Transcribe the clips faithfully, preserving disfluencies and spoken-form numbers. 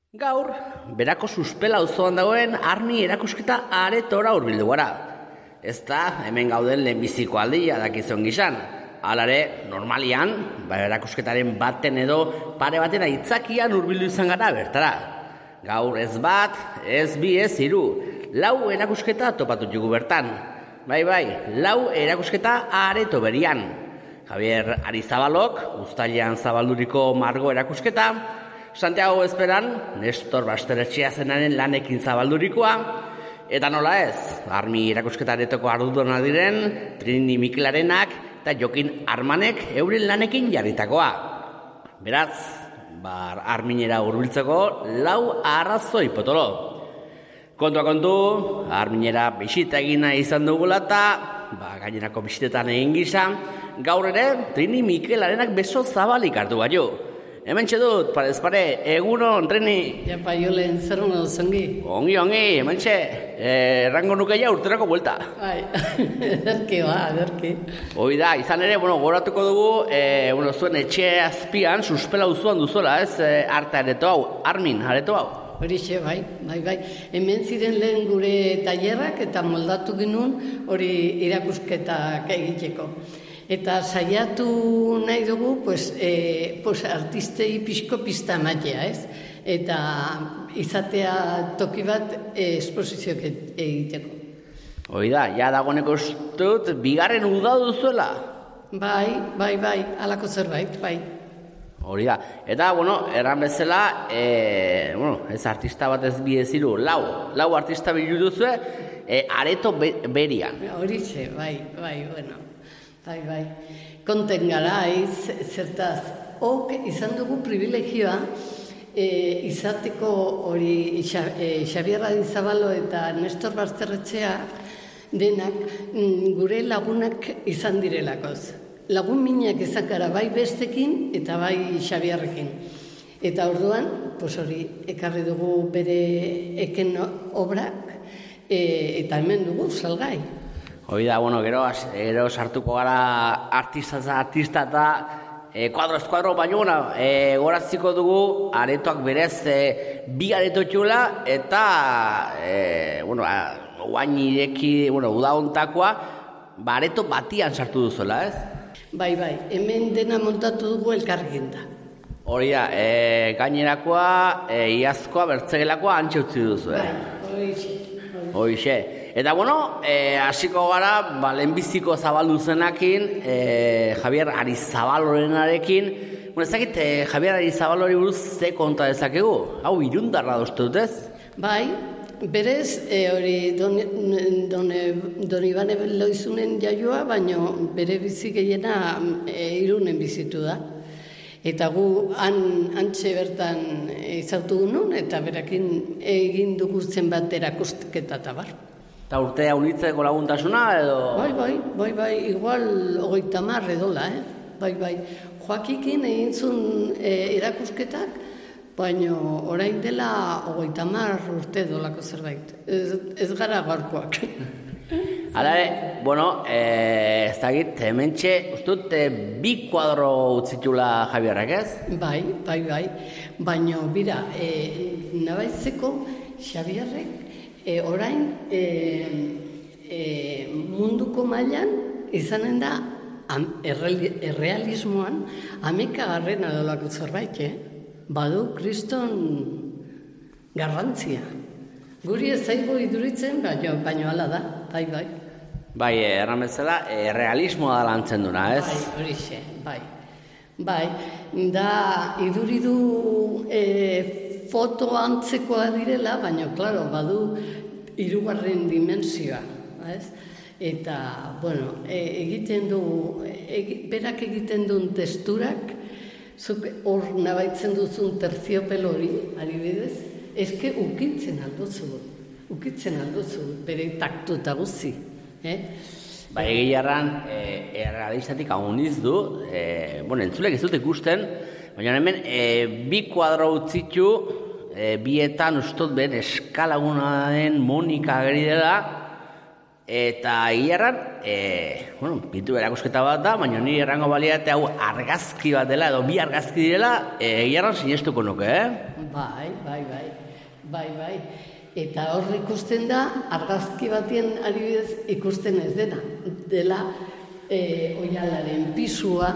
Gaur, berako suspela auzoan dagoen armi erakusketa aretora hurbildu gara. Ez da, hemen gauden lehenbiziko aldia dakizon gizan. Halare, normalian, ba, erakusketaren baten edo pare baten aitzakian hurbildu izan gara bertara. Gaur ez bat, ez bi, ez hiru. Lau erakusketa topatu jugu bertan. Bai, bai, lau erakusketa areto berian. Javier Arizabalok, uztailean zabalduriko margo erakusketa, Santiago Esperan, Nestor Basteretxea zenaren lanekin zabaldurikoa, eta nola ez, armi erakusketaretoko ardudona diren, Trini Mikelarenak eta Jokin Armanek euren lanekin jarritakoa. Beraz, bar arminera hurbiltzeko lau arrazoi potolo. Kontua kontu, arminera bisita egina izan dugula eta, ba, gainerako bisitetan egin gisa, gaur ere Trini Mikelarenak beso zabalik hartu baiu. Hemen txedut, parez pare, egunon, Trini. Ja, Paiolen, zer hona duzongi? Ongi, ongi, hemen txe, errango nuke ja urterako buelta. Bai, ederki ba, ederki. Hoi da, izan ere, bueno, goratuko dugu, e, bueno, zuen etxe azpian, suspela uzuan duzuela, ez, e, arte areto hau, Armin, areto hau. Horixe, bai, bai, bai. Hemen ziren lehen gure tailerrak eta moldatu ginun hori irakusketak egiteko. Eta saiatu nahi dugu, pues, e, pues, artistei pixko pista ematea, ez? Eta izatea toki bat e, esposizioak egiteko. Hoi da, ja dagoeneko ustut, bigarren uda duzuela. Bai, bai, bai, halako zerbait, bai. Hori da, eta, bueno, erran bezala, e, bueno, ez artista bat ez bi ez hiru, lau, lau artista bilu duzue, e, areto be, berian. Horixe, bai, bai, bueno. Bai, bai. Konten gara, iz, zertaz, ok, izan dugu privilegioa e, izateko hori e, Xabier Arizabalo eta Nestor Basterretxea denak gure lagunak izan direlakoz. Lagun minak izan gara bai bestekin eta bai Xabierrekin. Eta orduan, pues hori, ekarri dugu bere eken obrak e, eta hemen dugu salgai. Hoi da, bueno, gero, gero sartuko gara artista artista eta e, kuadro ez kuadro, baina e, goraziko dugu aretoak berez e, bi areto txula eta e, bueno, guain ireki, bueno, uda hontakoa, ba, areto batian sartu duzuela, ez? Bai, bai, hemen dena montatu dugu elkarrekin da. Hori da, e, gainerakoa, e, iazkoa, bertzegelakoa antxe utzi duzu, eh? Bai, horixe. Horixe. Eta, bueno, hasiko e, gara, ba, lehenbiziko zabaldu zenakin, e, Javier Arizabalorenarekin. Bueno, ez dakit, e, Javier Arizabalori buruz ze konta dezakegu? Hau, irundarra dozte dutez? Bai, berez, e, hori, don, don, don Ibane Loizunen jaioa, baina bere bizi gehiena e, irunen bizitu da. Eta gu han, antxe bertan izautu genuen, eta berakin egin dugu zenbat erakusketa eta bar. Eta urtea unitzeko laguntasuna edo? Bai, bai, bai, bai, igual hogeita mar edola, eh? Bai, bai. Joakikin egin zuen e, erakusketak, baina orain dela hogeita mar urte dolako zerbait. Ez, ez gara gaurkoak. Hala ere, bueno, e, ez dakit, hementxe, ustut, e, bi kuadro utzitula Javierrek, ez? Bai, bai, bai. Baina, bira, e, nabaitzeko Xabierrek e, orain e, e, munduko mailan izanen da am, erreal, errealismoan amekagarren adolako zerbait, eh? Badu kriston garrantzia. Guri ez zaigu iduritzen, baina, baina hala da, bai, bai. Bai, erran bezala, e, realismoa da lantzen duna, ez? Bai, horixe, bai. Bai, da iduridu e, foto antzekoa direla, baina, klaro, badu hirugarren dimensioa, ez? Eta, bueno, e, egiten du, e, berak egiten duen testurak, zuk hor nabaitzen duzun terziopelo hori, adibidez, eske ukitzen alduzu, ukitzen alduzu, bere taktu eta guzti. Eh? Ba, egiarran, e, errealistatik aguniz du, e, bueno, entzulek ez dut ikusten, baina hemen e, bi kuadro utzitu, e, bietan ustot ben eskalagunaren Monika ageri dela, Eta hilarran, e, bueno, pintura erakusketa bat da, baina ni errango baliate hau argazki bat dela, edo bi argazki direla, e, hilarran sinestuko nuke, eh? Bai, bai, bai, bai, bai. Eta hor ikusten da, argazki batien adibidez ikusten ez dena. Dela, e, oihalaren pisua,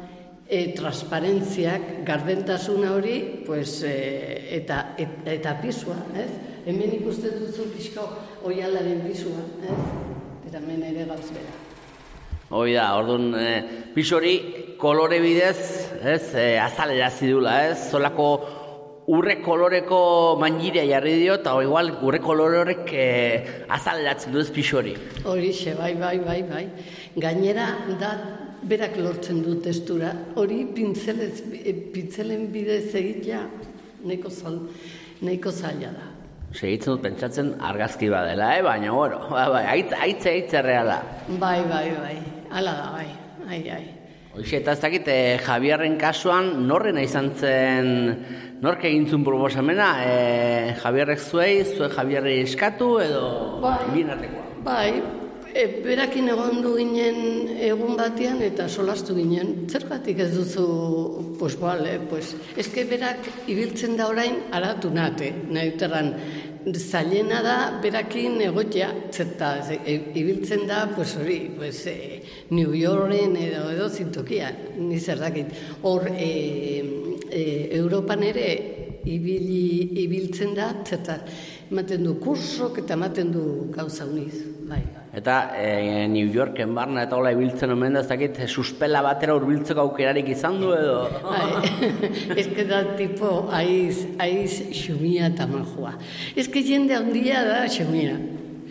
e, transparentziak, gardentasuna hori, pues, e, eta, et, eta pisua, ez? Hemen ikusten duzu pixko oihalaren pisua, ez? Eta hemen ere gauz bera. Hoi da, orduan, e, pisu hori kolore bidez, ez, e, azalera zidula, ez? Zolako urre koloreko mangiria jarri dio, eta igual urre kolore horrek e, azaleratzen du ez pisu hori. Horixe, bai, bai, bai, bai. Gainera, da, berak lortzen du testura, hori pintzelez, pintzelen bidez egitea nahiko zal, nahiko zaila da. Segitzen dut pentsatzen argazki badela, eh? Baina, bueno, bai, aitz, aitz, aitz erreala. Bai, bai, bai, hala da, bai, ai, ai. Hoxe, eta ez dakit, eh, Javierren kasuan, norrena izan zen, nork egintzun proposamena, eh, Javierrek zuei, zue Javierrei eskatu, edo bai, bien artekoa? Bai, e, berakin egon du ginen egun batean eta solastu ginen. Zergatik ez duzu, pues, bale, pues, eske berak ibiltzen da orain aratu nate, nahi uterran, zailena da berakin egotea, zerta, e, ibiltzen da, pues hori, pues, e, New Yorken edo edo zintokia, ni zer dakit. Hor, e, e, Europan ere ibili, ibiltzen da, zerta, ematen du kursok eta ematen du gauza uniz, bai. Eta e, New Yorken barna eta hola ibiltzen omen da, ez dakit, suspela batera urbiltzeko aukerarik izan du edo? Bai, ez que da tipo aiz, aiz xumia eta majua. Ez que jende handia da xumia.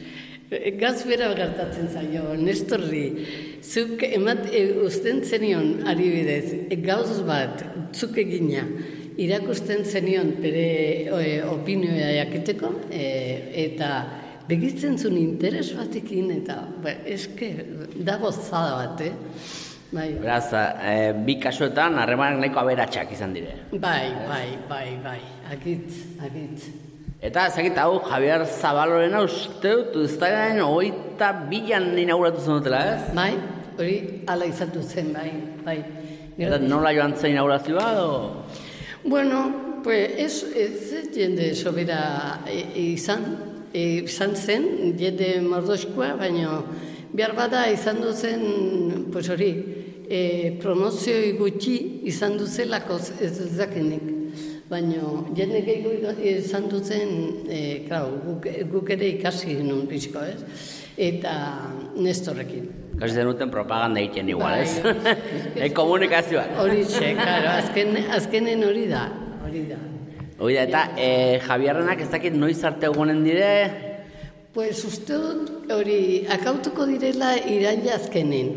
Gaz bera gertatzen zaio, Nestorri, zuk emat, e, usten zenion adibidez, e, gauz bat, zuk egina, irakusten zenion bere e, opinioa jakiteko, e, eta begitzen zuen interes batekin, eta ba, eske da gozada bat, eh? Bai. Beraz, e, bi kasuetan harremanak nahiko aberatsak izan dire. Bai, bai, bai, bai, akitz, akitz. Eta ezagit hau Javier Zabalorena uste dut uztailaren hogeita bian inauguratu zen dutela, ez? Bai, hori hala izatu zen, bai, bai. Eta nola joan zen inaugurazioa, edo? Bueno, pues ez, ez jende sobera e, izan, e, izan zen, jende mordoskoa, baina behar bada izan duzen, pues hori, e, promozioi gutxi izan duzelako ez dakinik. Baina jende gehiago izan duzen, e, klar, guk, guk ere ikasi nun pixko, ez? Eta Nestorrekin. Kasi zenuten propaganda egiten igual, ez? Bai, komunikazioa. Hori txe, karo, azken, azkenen hori da, hori da. Hori da, eta e, Javierrenak ez dakit noiz arte egonen dire? Pues uste dut hori akautuko direla iraila azkenen.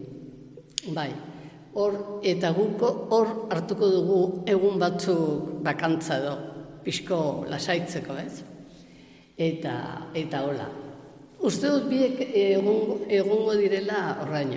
Bai. Hor, eta guko hor hartuko dugu egun batzuk bakantza do, pixko lasaitzeko, ez? Eta, eta hola. Uste dut biek egun, egungo direla horraino.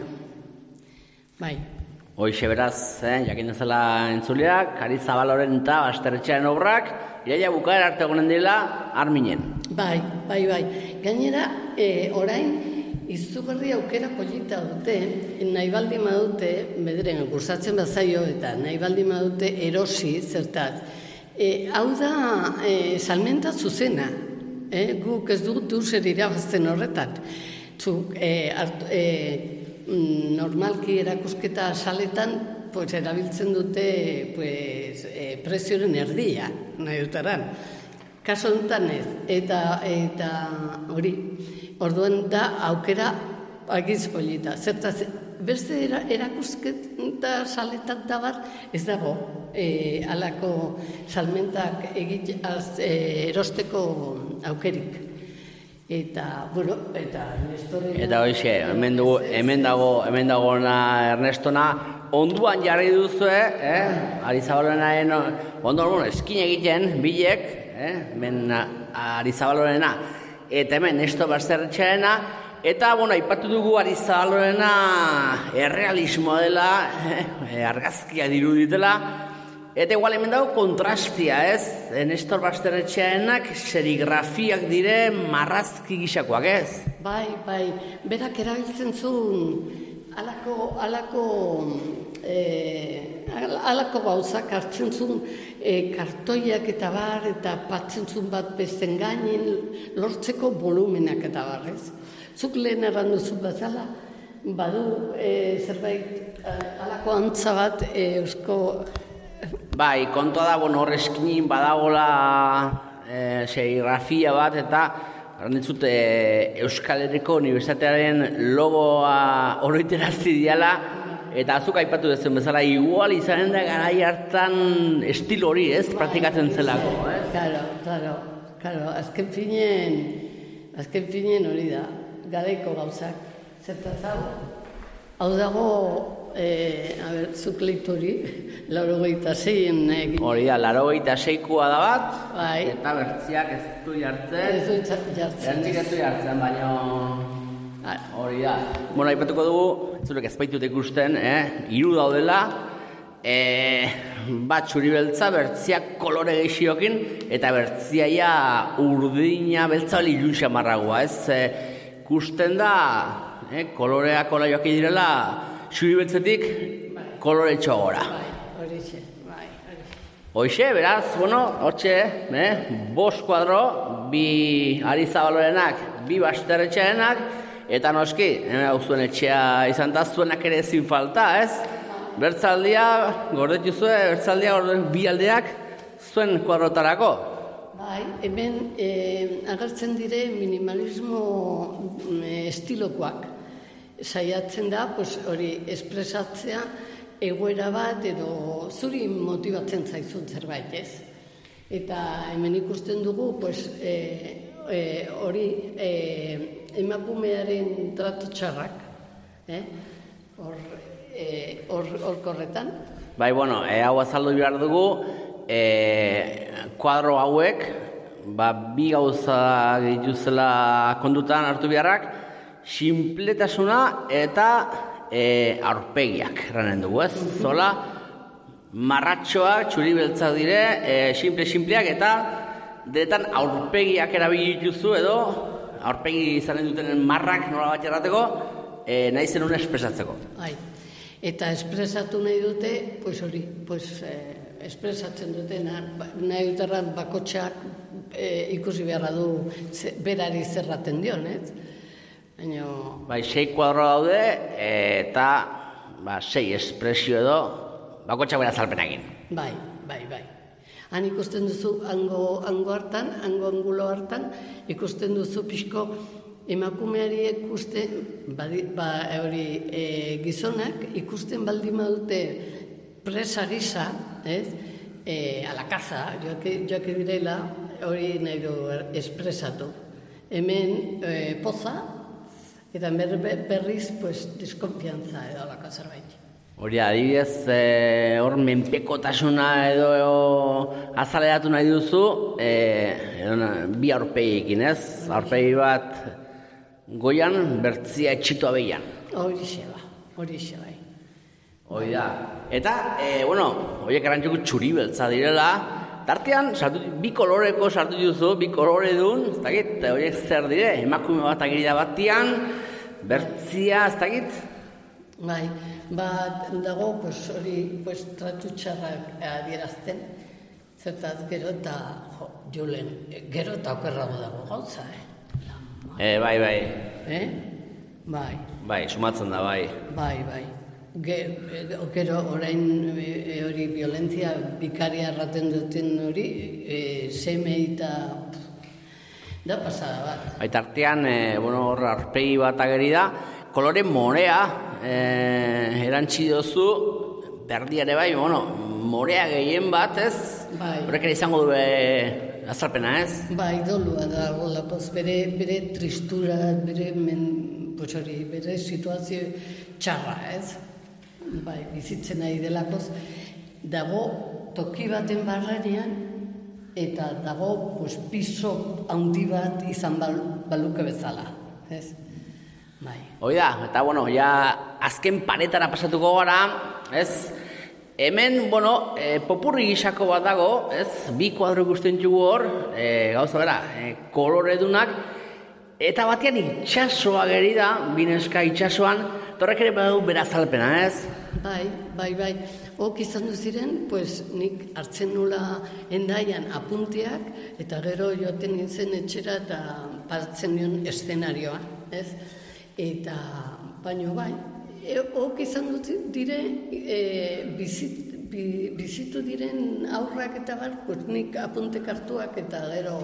Bai. Hoxe beraz, eh, jakin dezala entzuleak, Kari Zabaloren eta Basterretxearen obrak, iraila bukaera arte egonen direla, Arminen. Bai, bai, bai. Gainera, e, orain, izugarri aukera polita dute, nahi baldin badute, bederen kursatzen bazaio eta nahi baldin badute erosi zertaz. E, hau da e, salmenta zuzena, e, guk ez dugu zer irabazten horretan. Zuk e, art, e, normalki erakusketa saletan pues, erabiltzen dute pues, e, prezioren erdia, nahi dutaran. Kaso honetan ez, eta, eta hori, orduan da aukera agiz polita. Zertaz, beste era, erakusketa saletan da bat, ez dago, e, alako salmentak egit, az, e, erosteko aukerik. Eta, bueno, eta Nestorren... Eta hoxe, hemen, dugu, hemen dago, hemen dago na Ernestona, onduan jarri duzue, eh? Arizabalorenaren onduan, bueno, eskin egiten, bilek, eh? Hemen Arizabalorena, eta hemen Nestor Basterretxearena, eta, bueno, aipatu dugu Arizabalorena errealismoa dela, eh? Argazkia diruditela, Eta igual hemen dago kontrastia, ez? Nestor Basterretxearenak serigrafiak dire marrazki gisakoak, ez? Bai, bai, berak erabiltzen zuen alako, alako, eh, alako gauzak hartzen zuen eh, kartoiak eta bar, eta patzen zuen bat besten gainin lortzeko volumenak eta bar, ez? Zuk lehen errandu zuen bazala, badu eh, zerbait eh, alako antza bat eh, eusko... Bai, kontua da, bueno, horrezkinin badagola e, serigrafia bat, eta garanditzut e, Euskal Herriko Unibertsitatearen logoa oroiterazi diala, eta azuk aipatu dezen bezala, igual izanen da garai hartan estilo hori, ez, praktikatzen zelako, ez? Claro, claro, claro, azken finen, azken finen hori da, garaiko gauzak, zertaz hau, hau dago, Eh, a ber, zuk leitu hori, laurogeita zeien egin. Hori da, laurogeita zeikoa da bat, bai. Eta bertziak ez du jartzen. Ez du jartzen. Bertzik ez du jartzen, baina hori da. Bueno, aipatuko dugu, zurek ezpaitut ikusten, eh? Hiru daudela, eh, bat txuri beltza, bertziak kolore gehiokin, eta bertziaia urdina beltza hori ilun xamarragoa, ez? Eh, ikusten da, eh, koloreak hola joak direla, txuri beltzetik kolore txogora. Bai, horixe, bai, horixe. Hoxe, beraz, bueno, hortxe, eh, bost kuadro, bi Arizabalorenak, bi Basterretxearenak, eta noski, hemen hau zuen etxea izan da, zuenak ere ezin falta, ez? Bertzaldia, gordetu zuen, bertzaldia, gordetu bi aldeak, zuen kuadrotarako. Bai, hemen eh, agertzen dire minimalismo eh, estilokoak. Saiatzen da, pues, hori espresatzea egoera bat edo zuri motibatzen zaizun zerbait, ez? Eta hemen ikusten dugu, pues, e, e, hori e, emakumearen tratu txarrak, eh? Hor, e, hor, hor korretan. Bai, bueno, e, hau azaldu behar dugu, e, kuadro hauek, ba, bi gauza dituzela kondutan hartu beharrak, sinpletasuna eta e, aurpegiak erranen dugu, ez? Zola, marratxoak, txuri beltzak dire, e, simple-simpleak eta deretan aurpegiak erabili dituzu edo aurpegi izanen dutenen marrak nola bat errateko, e, nahi zenun espresatzeko. Ai. Eta espresatu nahi dute, pues hori, pues, eh, espresatzen dutena, nahi duterran bakotxak eh, ikusi beharra du ze, berari zerraten dion, ez? Baina... Bai, sei kuadro daude, eta ba, sei espresio edo bakotxak bera zalpenakin. Bai, bai, bai. Han ikusten duzu hango, hango hartan, hango angulo hartan, ikusten duzu pixko emakumeari ikusten, badi, ba, hori e, gizonak ikusten baldin badute presa gisa, ez? E, alakaza, joak, joak direla, hori nahi du espresatu. Hemen e, poza, eta berriz, pues, deskonfiantza edo alaka zerbait. Hori, adibidez, e, hor menpekotasuna edo azaleratu nahi duzu, e, bi aurpegiekin, ez? Aurpegi bat goian, bertzia etxitu abeian. Horixe ba, horixe bai. Hori da. Eta, e, bueno, horiek erantzuko txuri beltza direla, tartean, sartu, bi koloreko sartu duzu, bi kolore dun, ez dakit, horiek zer dire, emakume bat agirida batian, bertzia, ez dakit? Bai, bat dago, pues, hori, pues, tratu txarrak adierazten, zertaz gero eta, jo, Julen, gero eta okerrago dago gauza, eh? E, bai, bai. Eh? Bai. Bai, sumatzen da, bai. Bai, bai. Gero, gero orain e, hori violentzia bikaria erraten duten hori, e, seme eta da pasada bat. Bai, tartean, e, bueno, hor arpegi bat ageri da, kolore morea e, erantzi dozu, berdiare bai, bueno, morea gehien bat, ez? Bai. Horrek ere izango du e, azalpena, ez? Bai, dolua da, lapoz, bere, bere tristura, bere, men, pues hori, bere situazio txarra, ez? Bai, bizitzen nahi delakoz, dago toki baten barrenean, eta dago pues, piso handi bat izan bal, baluke bezala, ez? Bai. Hoi da, eta bueno, ja azken paretara pasatuko gara, ez? Hemen, bueno, e, popurri gisako bat dago, ez, bi kuadro ikusten dugu hor, e, gauza bera, e, koloredunak, eta batean itxasoa geri da, bineska itxasoan, torrek ere badu berazalpena, ez? Bai, bai, bai. Ok izan du ziren, pues nik hartzen nula endaian apuntiak, eta gero joaten nintzen etxera eta partzen nion eszenarioa, ez? Eta, baino bai, e, ok izan dut dire, e, bizit, bi, bizitu diren aurrak eta bar, pues nik apuntek hartuak eta gero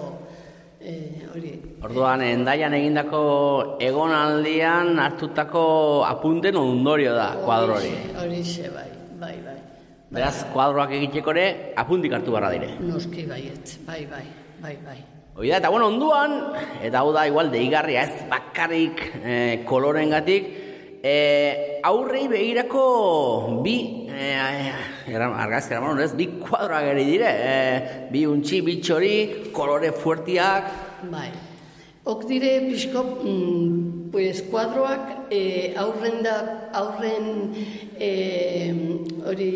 e, hori. Orduan, endaian egindako egonaldian hartutako apunten ondorio da, kuadro hori. Horixe, bai, bai, bai. Beraz, kuadroak egiteko ere, apuntik hartu barra dire. Noski baiet, bai, bai, bai, bai. Hoi da, eta bueno, onduan, eta hau da, igual, deigarria ez bakarrik eh, kolorengatik, eh, aurrei begirako bi, eh, argazki eraman ez, bi kuadroak eri dire, eh, bi untxi, bi txori, kolore fuertiak. Bai, ok dire pixko, mm, pues kuadroak eh, aurren da, aurren eh, hori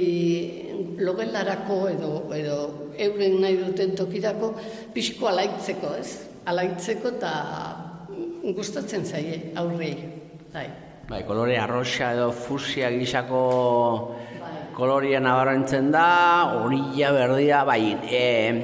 logelarako edo, edo euren nahi duten tokirako pixko alaitzeko, ez? Alaitzeko eta gustatzen zaie aurrei, bai. Bai, kolore arroxa edo fusia gisako bai. Koloria nabarrentzen da, orilla berdia, bai, e,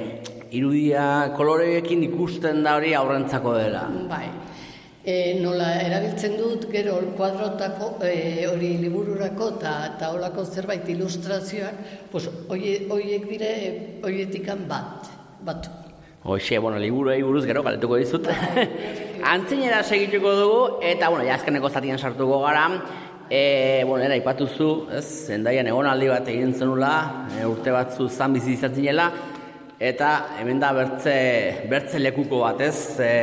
irudia koloreekin ikusten da hori aurrentzako dela. Bai. E, nola erabiltzen dut gero kuadrotako e, hori libururako eta holako zerbait ilustrazioak, pues horiek dire horietikan bat, bat. Hoxe, bueno, liburuei buruz gero galetuko dizut. Antzinera segituko dugu, eta, bueno, jazkeneko zatien sartuko gara. E, bueno, era ipatuzu, ez, Endaian egonaldi bat egin zenula, e, urte batzu zan bizi izatzinela, eta hemen da bertze, bertze lekuko bat, ez, e,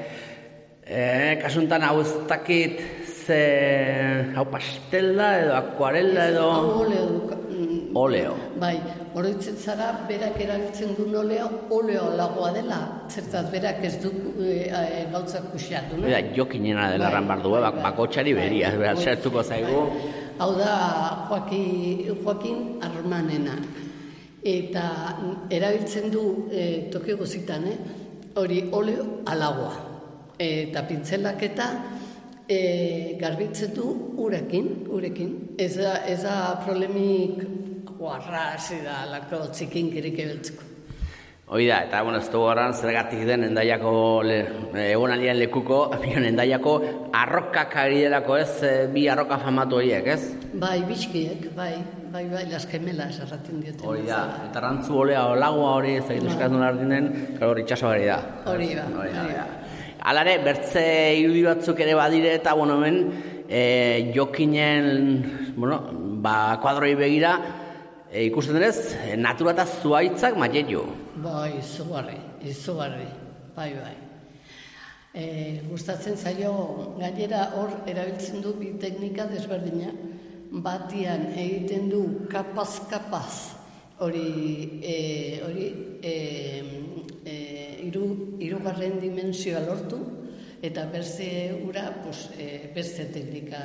E, kasuntan hau ez dakit ze hau pastel da edo akuarela edo oleo oleo. Bai, oroitzen zara berak erabiltzen duen oleo oleo lagoa dela, zertaz berak ez du e, e, gauzak kusiatu, no? Eta jokinena dela bai, ranbardu, bai, bakotxari bai, beria, bai, zertuko zaigu. Bai. Hau da Joaquin, Joaquin Armanena. Eta erabiltzen du e, toki guzitan, eh? Hori oleo alagoa. Eta pintzelak eta e, garbitzen du urekin, urekin. Ez da, ez da problemik guarraz da lako txikinkirik ebeltzeko. Hoi da, eta bueno, ez dugu horran zergatik den Endaiako le, egonaldian lekuko, Endaiako arrokak ari delako ez, bi arroka famatu horiek, ez? Bai, bizkiek, bai, bai, bai, las gemelas erraten dioten. Hori da, eta rantzu olea olagoa hori ez egin euskaz duen ardinen, hori itxaso gari da. Hori da, hori da. Alare, bertze irudi batzuk ere badire eta, bueno, hemen, e, jokinen, bueno, ba, kuadroi begira, e, ikusten denez, natura eta zuaitzak mateio. Bai, izugarri, izugarri, bai, bai. E, gustatzen zaio, gainera hor erabiltzen du bi teknika desberdina, batian egiten du kapaz-kapaz, hori, e, hori, e, e, iru, irugarren dimensioa lortu, eta berze ura, pues, e, berze teknika,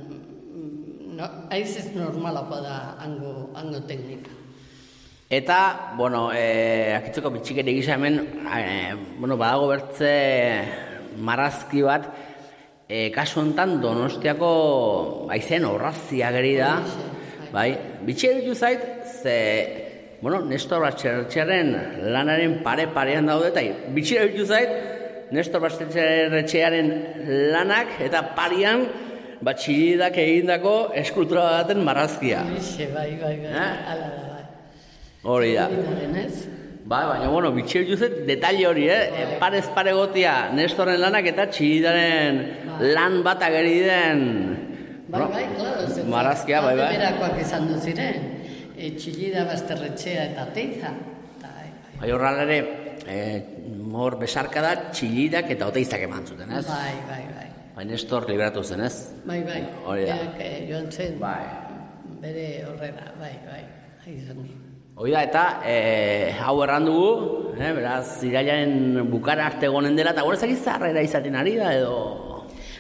no, aiz ez normalakoa da hango, hango teknika. Eta, bueno, e, akitzeko bitxikeri gisa hemen, e, bueno, badago bertze marrazki bat, e, kasu honetan Donostiako aizen horrazia geri da, bai, bitxikeri ditu zait, ze, bueno, Nestor Basterretxearen lanaren pare-parean daude, eta bitxikeri ditu zait, Nestor Basterretxearen lanak eta parian, bat txilidak egindako eskultura baten marrazkia. Eixe, bai, bai, bai, eh? Ala da, bai. Hori da. Bai, baina, bueno, bitxer juzet detalle hori, eh? Bai. Parez pare gotia Nestoren lanak eta txilidaren bai. Lan bat ageri den... Bai, bai, klaro. Marrazkia, bai, bai. Berakoak izan du ziren. E, txilida, Basterretxea eta Oteiza. Bai, bai horral ere, eh, hor besarka da txilidak eta Oteizak eman zuten, ez? Bai, bai, bai. Bai, Nestor liberatu zen, ez? Bai, bai. Hori da. Berak eh, joan zen. Bai. Bere horrela, bai, bai. Aizongi. Hoi da, eta e, hau erran dugu, eh, beraz, irailaren bukara arte egonen dela, eta gure zakiz zarrera izaten ari da, edo...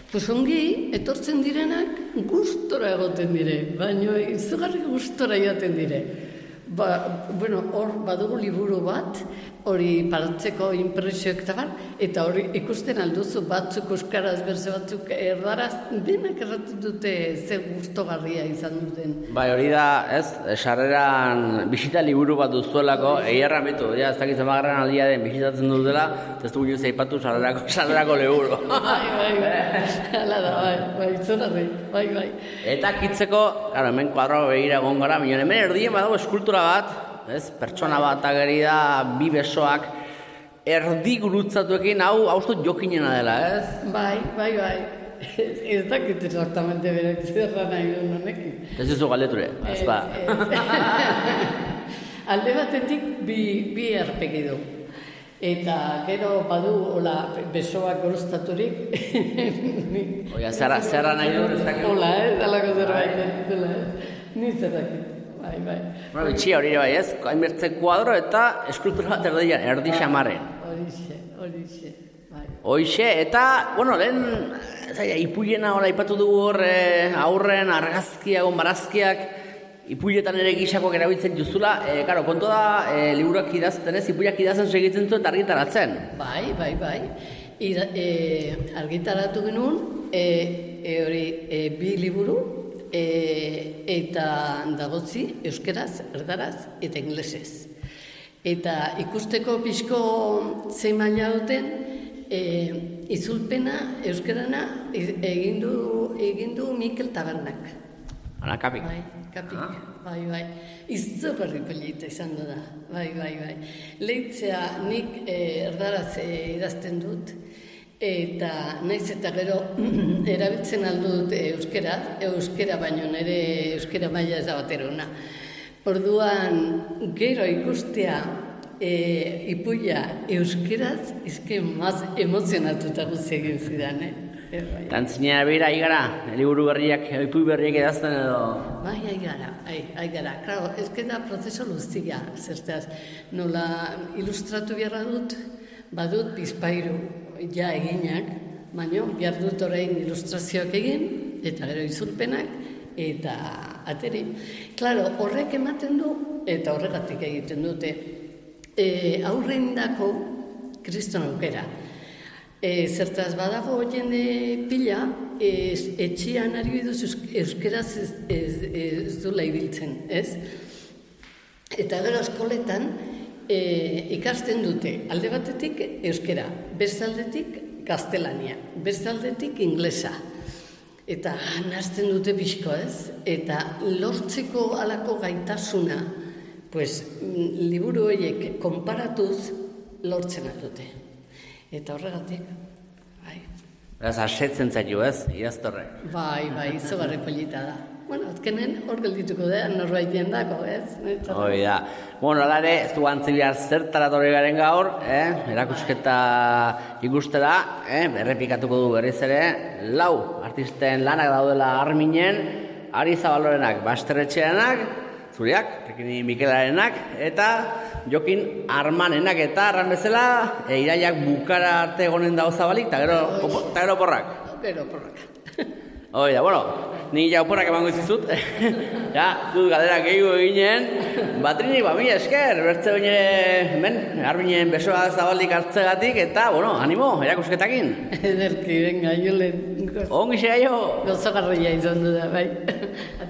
Pues ongi, etortzen direnak gustora egoten dire, baina izugarri gustora joaten dire. Ba, bueno, hor badugu liburu bat, hori paratzeko impresioak eta bar, eta hori ikusten alduzu batzuk euskaraz, berze batzuk erdaraz, denak erratu dute ze gustogarria izan duten. Bai, hori da, ez, sarreran bisita liburu bat duzuelako, egiarra mitu, ja, ez dakitzen magarren aldia den bisitatzen dutela, ez dugu nioz eipatu sarrerako, sarrerako liburu. Bai, bai, bai, hala da, bai, bai, zorarri, bai, bai. Eta kitzeko, claro, hemen kuadro begira egon gara, minon, hemen erdien badago eskultura bat, ez, pertsona bat ageri da, bi besoak, erdi gurutzatuekin, hau, hauztut jokinena dela, ez? Bai, bai, bai. Ez, ez dakit exactamente berak zerra nahi duen honekin. Ez duzu galdeture, ez ba. Alde batetik bi, bi erpegi du. Eta gero badu, hola, besoak goroztaturik. Oia, zerra, zerra nahi duen ez dakit. Hola, ez, alako zerbait, dela, ez. Ni zer dakit. Bai, bai. Bueno, bitxia hori bai ez, hainbertze kuadro eta eskultura bat erdian, erdi xamarren. Horixe, horixe, bai. Hoixe, eta, bueno, lehen, zaila, ipuiena hola ipatu dugu hor, eh, aurren, argazkiak, marazkiak, ipuietan ere gisakoak erabiltzen juzula, e, karo, kontu da, e, liburuak idazten ez, ipuiak idazten segitzen zuen eta argitaratzen. Bai, bai, bai. Ira, e, argitaratu genuen, e, e, hori, e, bi liburu, E, eta dagotzi euskeraz, erdaraz eta inglesez. Eta ikusteko pixko zein maila duten, e, izulpena euskerana egin du, egin du Mikel Tabernak. Ana, kapik. Bai, kapik, ah. bai, bai. Izugarri polita izan da, bai, bai, bai. Leitzea nik e, erdaraz e, idazten dut, eta naiz eta gero erabiltzen aldut euskera, euskera baino nire euskera maila ez da baterona. Orduan, gero ikustea e, ipuia euskeraz, izke maz emozionatuta guzti egin zidan, eh? Tantzinera bera, aigara, liburu berriak, ipui berriak edazten edo... Bai, aigara, aigara. Claro, ez da prozeso luztia, zertaz. Nola ilustratu beharra dut, badut bizpairu ja eginak, baina behar dut orain ilustrazioak egin, eta gero izulpenak, eta ateri. Claro, horrek ematen du, eta horregatik egiten dute, e, aurreindako kriston aukera. E, zertaz badago jende pila, e, etxian ari biduz euskeraz ez, ez, ez dula ibiltzen, ez? Eta gero eskoletan, E, ikasten dute, alde batetik euskera, beste aldetik gaztelania, beste aldetik inglesa. Eta nazten dute pixko ez, eta lortzeko alako gaitasuna, pues, liburu horiek konparatuz lortzen dute. Eta horregatik, bai. Beraz, asetzen zaitu ez, idaztorre. Bai, bai, izugarri polita da. Bueno, azkenen hor geldituko da, norbait jendako, ez? Hoi da. Bueno, alare, ez du gantzi behar zertara torri garen gaur, eh? Erakusketa ikustera, eh? Errepikatuko du berriz ere, lau artisten lanak daudela Arminen, Ari Zabalorenak, Basterretxeanak, zuriak, Rekini Mikelarenak, eta Jokin Armanenak, eta arran bezala, e, iraiak bukara arte egonen dago zabalik, eta gero, ta gero porrak. Gero porrak. Hoi da, bueno, ni ja oporrak emango izizut. Ja, zut galera gehiago eginen. Batrinik, ba, mila esker, bertze bain ere, hemen, Arminen besoa zabaldik hartzegatik, eta, bueno, animo, erakusketakin. Ederki, venga, jo lehen. Ongi xe gaio. Gozogarria izan du da, bai.